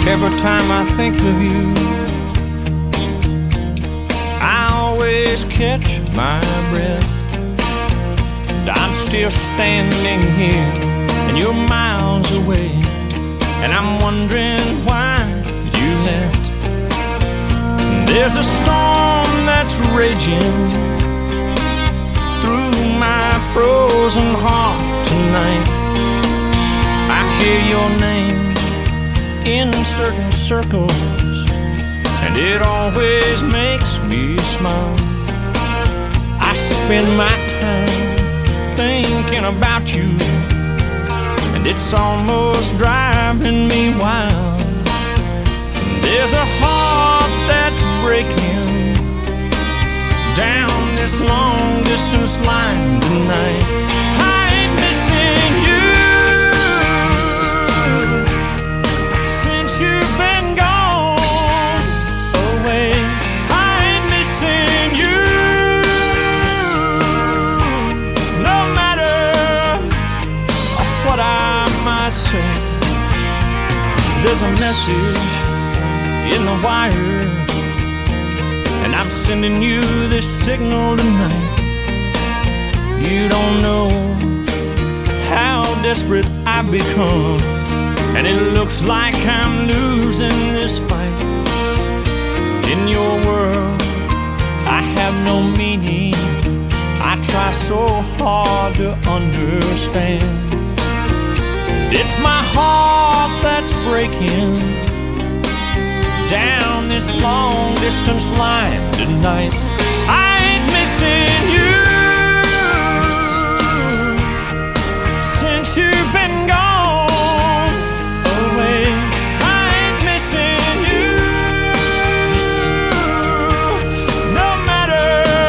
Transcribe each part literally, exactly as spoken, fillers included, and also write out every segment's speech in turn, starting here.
Every time I think of you, I always catch my breath. I'm still standing here and you're miles away, and I'm wondering why you left. There's a storm that's raging through my frozen heart tonight. I hear your name in certain circles, and it always makes me smile. I spend my time thinking about you, and it's almost driving me wild. There's a heart that's breaking down this long distance line tonight. I ain't missing you since you've been gone away. I ain't missing you no matter what I might say. There's a message in the wire, and I'm sending you this signal tonight. You don't know how desperate I've become, and it looks like I'm losing this fight. In your world, I have no meaning. I try so hard to understand. It's my heart that's breaking down this long distance line tonight. I ain't missing you since you've been gone away. I ain't missing you no matter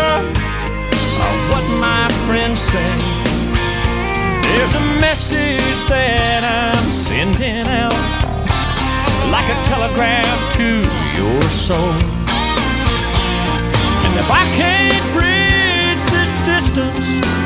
what my friends say. There's a message that I'm sending out like a telegraph to your soul. And if I can't bridge this distance,